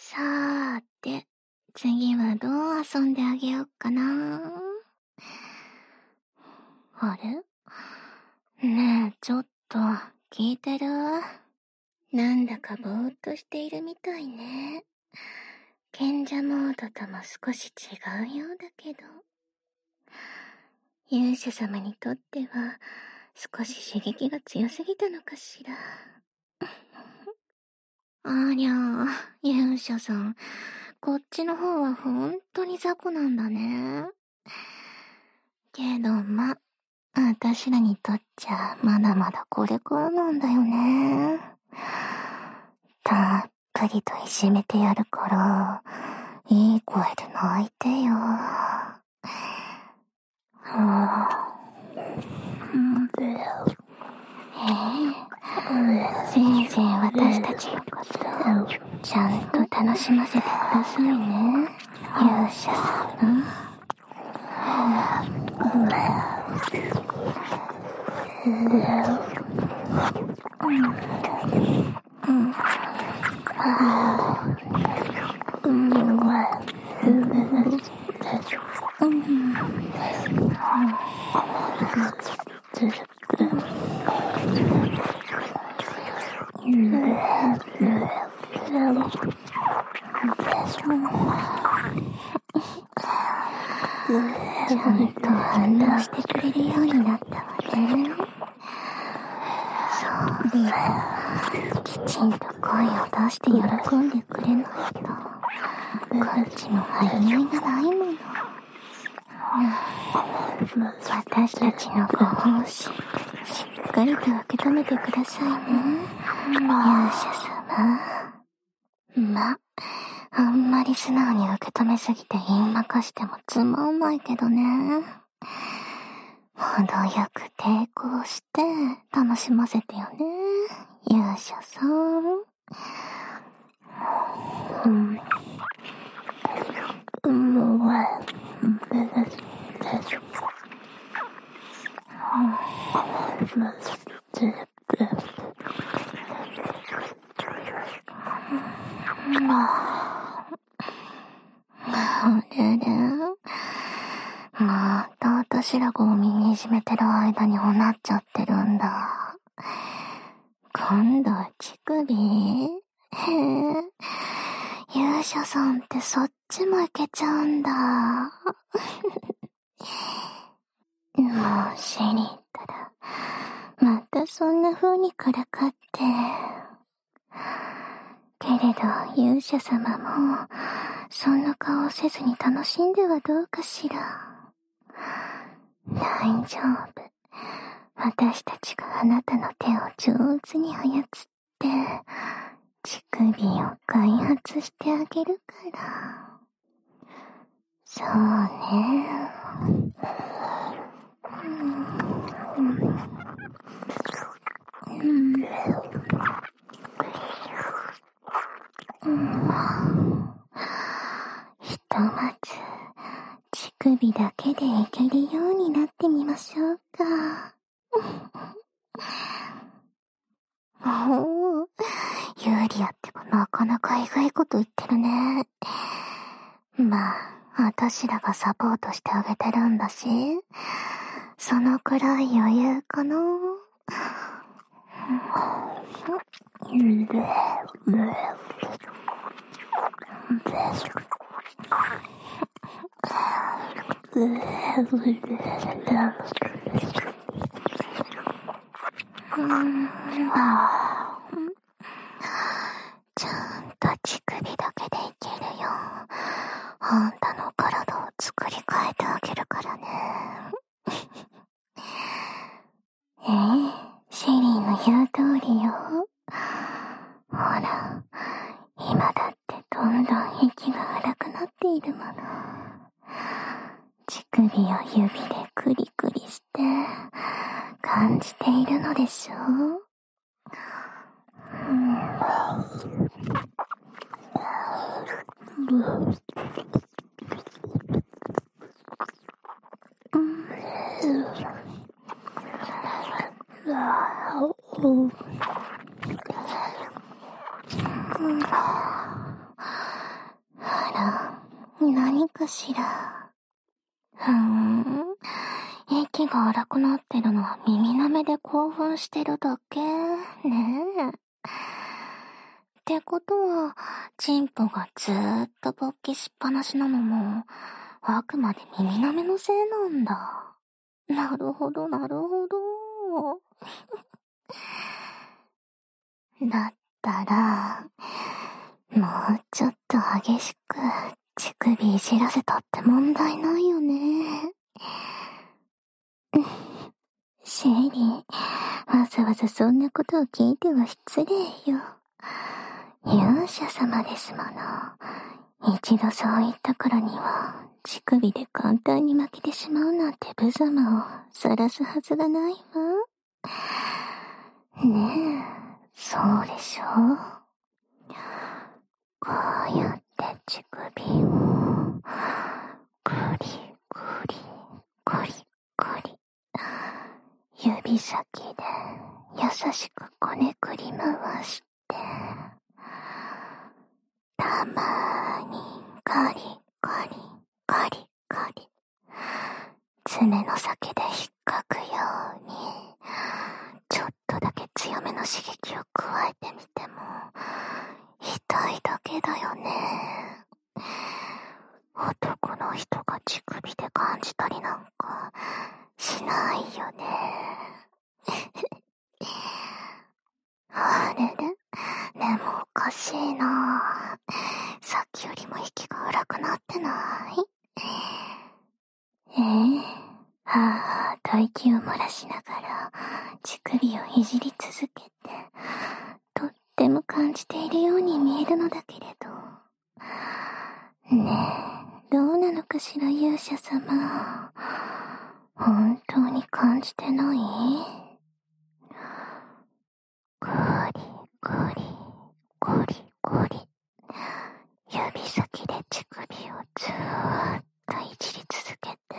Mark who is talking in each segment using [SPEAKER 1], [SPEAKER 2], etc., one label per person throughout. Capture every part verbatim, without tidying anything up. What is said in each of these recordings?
[SPEAKER 1] さーて、次はどう遊んであげよっかな。あれ？ねえ、ちょっと、聞いてる？なんだかぼーっとしているみたいね。賢者モードとも少し違うようだけど。勇者様にとっては、少し刺激が強すぎたのかしら。ありゃあ、勇者さん。こっちの方はほんとに雑魚なんだね。けどま、あたしらにとっちゃまだまだこれからなんだよね。たっぷりといじめてやるから、いい声で泣いてよ。せいぜい私たちのことちゃんと楽しませてくださいね、勇者様。ちゃんと反応してくれるようになったわね。そう、きちんと声を出して喜んでくれないと、こっちも張り合いがないもの。私たちのご奉仕、しっかりと受け止めてくださいね、勇者様。ま、あんまり素直に受け止めすぎて言いまかしてもつまんないけどね。程よく抵抗して楽しませてよね、勇者さん。うん。うん、もう、大丈夫。あれれ、また私らがお耳いじめてる間におなっちゃってるんだ。今度は乳首？へえ、勇者さんってそっちもいけちゃうんだ。もうシェリーったら、またそんな風にからかって。けれど勇者様も、そんな顔せずに楽しんではどうかしら。大丈夫。私たちがあなたの手を上手に操って、乳首を開発してあげるから。そうね。うん。うん。ひとまず、乳首だけでいけるようになってみましょうか。おお、ユーリアってばなかなか意外いこと言ってるね。まあ、私らがサポートしてあげてるんだし、そのくらい余裕かな。ちゃんと乳首だけでいけるよ。あんたの体を作り変えてあげるからね。ええ、シェリーの言う通りよ。ほら、今だってどんどん息が荒くなっているもの。乳首を指でクリクリして感じているのでしょう。うん、 何かしら。ふーん。息が荒くなってるのは耳なめで興奮してるだけねえ。ってことは、チンポがずーっと勃起しっぱなしなのも、あくまで耳なめのせいなんだ。なるほど、なるほど。だったら、もうちょっと激しく乳首いじらせたって問題ないよね。シェリー、わざわざそんなことを聞いては失礼よ。勇者様ですもの。一度そう言ったからには、乳首で簡単に負けてしまうなんて無様を晒すはずがないわ。ねえ、そうでしょう。こうやって乳首を、グリグリ、グリグリ。指先で優しくこねくり回して、たまーにガリガリガリガリ爪の先で引っかくようにちょっとだけ強めの刺激を加えてみても痛いだけだよね。男の人が乳首で感じたりなんかしないよね。あれれ、でもおかしいな。さっきよりも息が荒くなってない？ええ、はぁ、と息を漏らしながら乳首をいじり続けて、とっても感じているように見えるのだけれど。ねえ、どうなのかしら勇者様。本当に感じてない？ゴリゴリゴリゴリ指先で乳首をずーっといじり続けて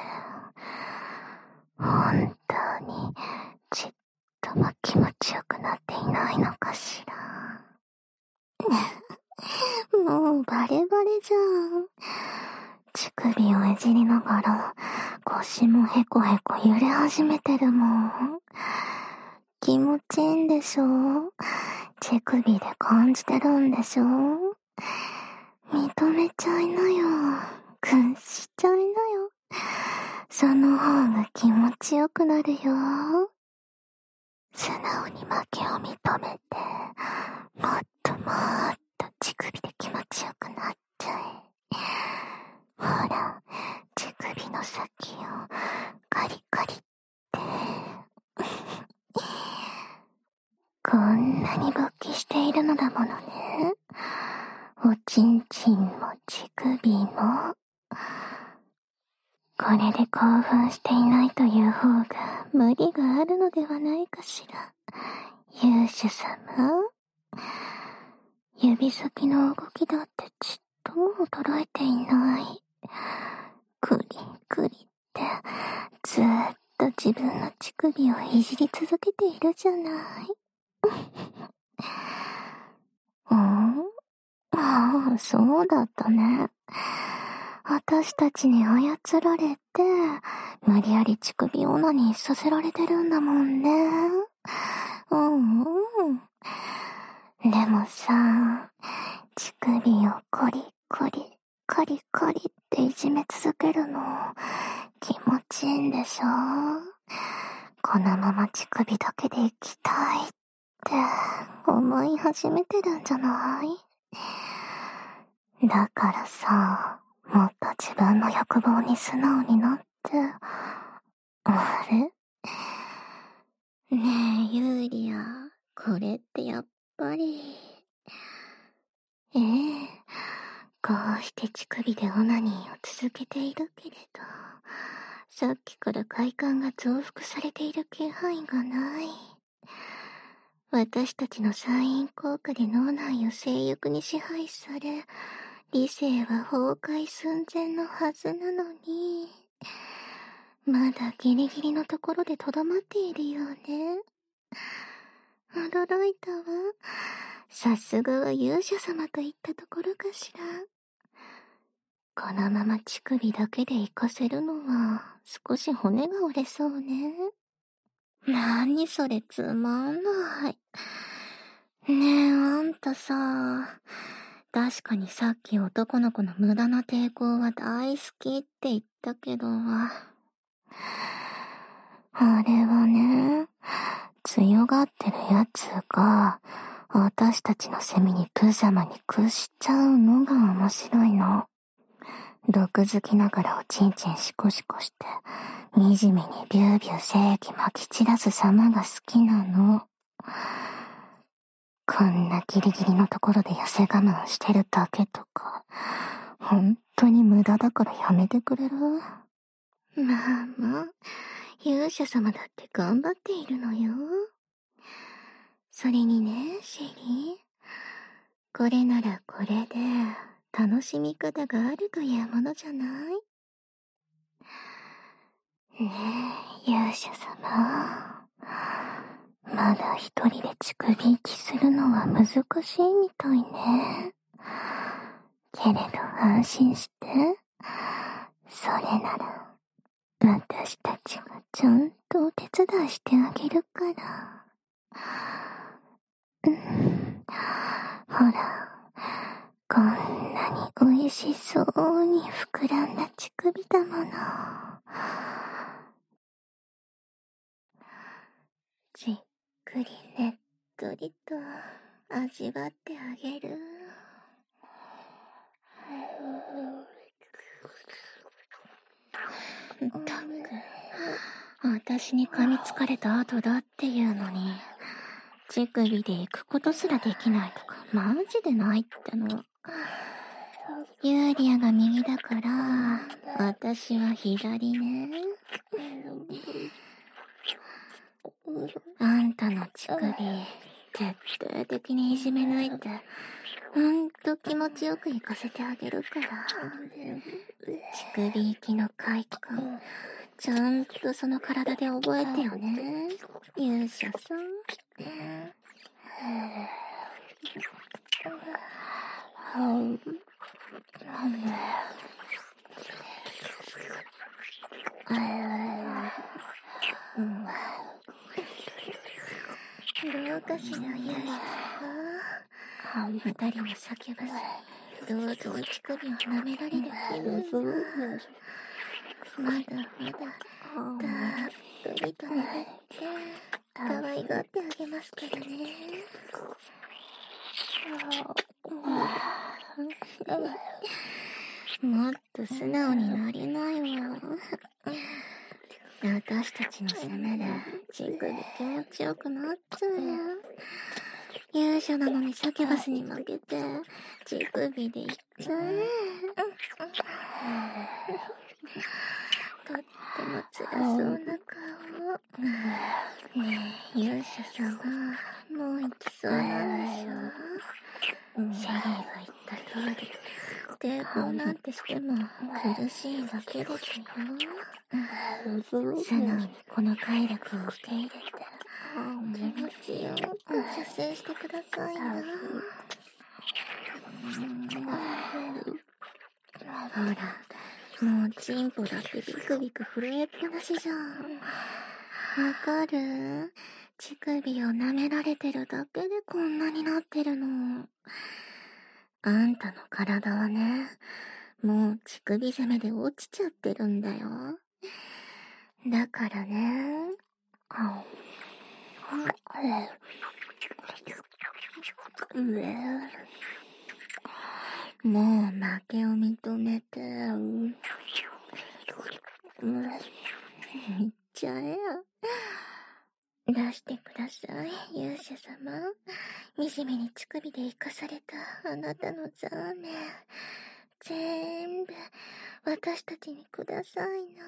[SPEAKER 1] 本当にちっとも気持ちよくなっていないのかしら。もうバレバレじゃん。乳首をいじりながら腰もヘコヘコ揺れ始めてるもん。気持ちいいんでしょ？乳首で感じてるんでしょ？認めちゃいなよ。君しちゃいなよ。その方が気持ちよくなるよ。素直に負けを認めて、もっともっと乳首で気持ちよくなっちゃえ。ほら、乳首の先をカリカリって。こんなに勃起しているのだものね。おちんちんも乳首も。これで興奮していないという方が無理があるのではないかしら。勇者様。指先の動きだってちっとも衰えていない。クリクリってずーっと自分の乳首をいじり続けているじゃない。うん？ああ、そうだったね。私たちに操られて、無理やり乳首オナニーさせられてるんだもんね。うんうん。でもさ、乳首をコリコリ、カリカリっていじめ続けるの、気持ちいいんでしょ？このまま乳首だけで生きたいって思い始めてるんじゃない？だからさ、もっと自分の欲望に素直になって。あれ？ねえ、ユーリア、これってやっぱり。ええ、こうして乳首でオナニーを続けているけれど、さっきから快感が増幅されている気配がない。私たちの催眠効果で脳内を性欲に支配され、理性は崩壊寸前のはずなのに、まだギリギリのところでとどまっているよね。驚いたわ。さすがは勇者様といったところかしら。 このまま乳首だけで行かせるのは少し骨が折れそうね。なにそれつまんない。ねえ、あんたさ、確かにさっき男の子の無駄な抵抗は大好きって言ったけど、あれはね、強がってるやつが、私たちのセミにプジャマに屈しちゃうのが面白いの。毒好きながらおちんちんシコシコして、惨めにビュービュー精液撒き散らす様が好きなの。こんなギリギリのところで痩せ我慢してるだけとか、本当に無駄だからやめてくれる？まあまあ、勇者様だって頑張っているのよ。それにね、シェリー。これならこれで、楽しみ方があるというものじゃない？ねえ、勇者様。まだ一人で乳首息きするのは難しいみたいね。けれど安心して。それなら、私たちがちゃんとお手伝いしてあげるから。うん、ほら、こんなに美味しそうに膨らんだ乳首だもの。じっくりねっとりと味わってあげる。ったく、私に噛みつかれた後だっていうのに、乳首で行くことすらできないとかマジでないっての。ユーリアが右だから私は左ね。あんたの乳首徹底的にいじめ抜いてほんと気持ちよく行かせてあげるから。乳首行きの快感ちゃんとその体で覚えてよね、勇者さん。どうかしら、勇者さん。二人も叫ばず、どうぞお乳首を舐められる気分が。まだまだ、たっぷりとねって、可愛がってあげますからね。もっと素直になれないわ。私たちの攻めで乳首気持ちよくなっちゃうよ。勇者なのにサキュバスに負けて乳首でいっちゃえ。とっても辛そうな顔。ねえ、勇者様、もう行きそうなんでしょう。シェリーが言った通り、抵抗なんてしても苦しいだけですよ。素直にこの快楽を受け入れて、気持ちよく射精してくださいな。ほら、もうチンポだってビクビク震えっぱなしじゃん。わかる？乳首を舐められてるだけでこんなになってるの。あんたの体はね、もう乳首攻めで落ちちゃってるんだよ。だからね。もう負けを認めて、いっちゃえよ。出してください、勇者様。惨めに乳首で生かされたあなたのザーメン、全部私たちにくださいな。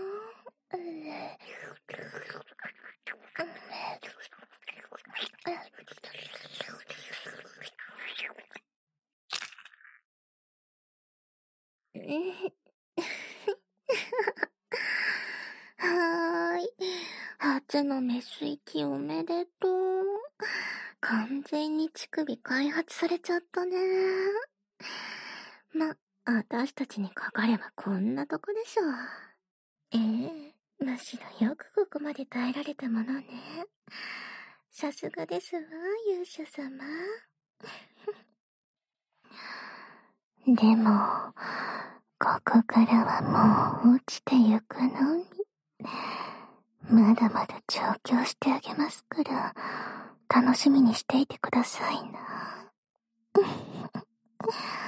[SPEAKER 1] はーい。初のメス息おめでとう。完全に乳首開発されちゃったね。ま、 私たちにかかればこんなとこでしょ。ええ、むしろよくここまで耐えられたものね。さすがですわ、勇者様。でも、ここからはもう落ちてゆくのに。まだまだ調教してあげますから、楽しみにしていてくださいな。